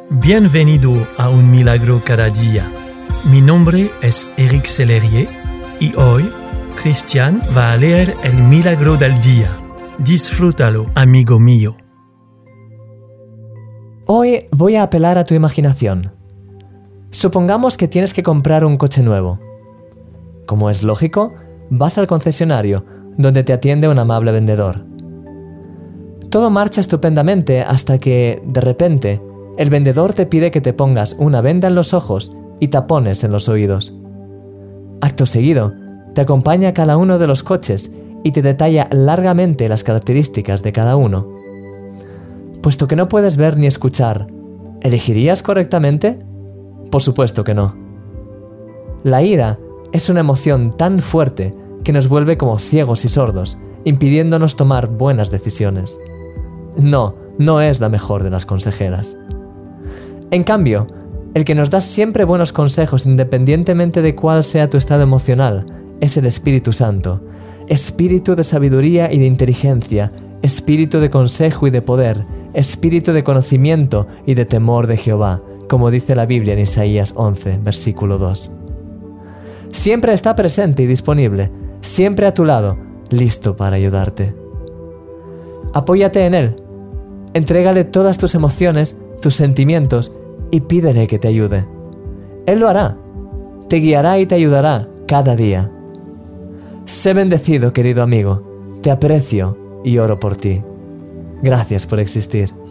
Bienvenido a Un Milagro Cada Día. Mi nombre es Eric Sellerier y hoy Cristian va a leer el Milagro del Día. Disfrútalo, amigo mío. Hoy voy a apelar a tu imaginación. Supongamos que tienes que comprar un coche nuevo. Como es lógico, vas al concesionario, donde te atiende un amable vendedor. Todo marcha estupendamente hasta que, de repente, el vendedor te pide que te pongas una venda en los ojos y tapones en los oídos. Acto seguido, te acompaña a cada uno de los coches y te detalla largamente las características de cada uno. Puesto que no puedes ver ni escuchar, ¿elegirías correctamente? Por supuesto que no. La ira es una emoción tan fuerte que nos vuelve como ciegos y sordos, impidiéndonos tomar buenas decisiones. No es la mejor de las consejeras. En cambio, el que nos da siempre buenos consejos independientemente de cuál sea tu estado emocional, es el Espíritu Santo, espíritu de sabiduría y de inteligencia, espíritu de consejo y de poder, espíritu de conocimiento y de temor de Jehová, como dice la Biblia en Isaías 11, versículo 2. Siempre está presente y disponible, siempre a tu lado, listo para ayudarte. Apóyate en Él, entrégale todas tus emociones, tus sentimientos y pídele que te ayude. Él lo hará, te guiará y te ayudará cada día. Sé bendecido, querido amigo, te aprecio y oro por ti. Gracias por existir.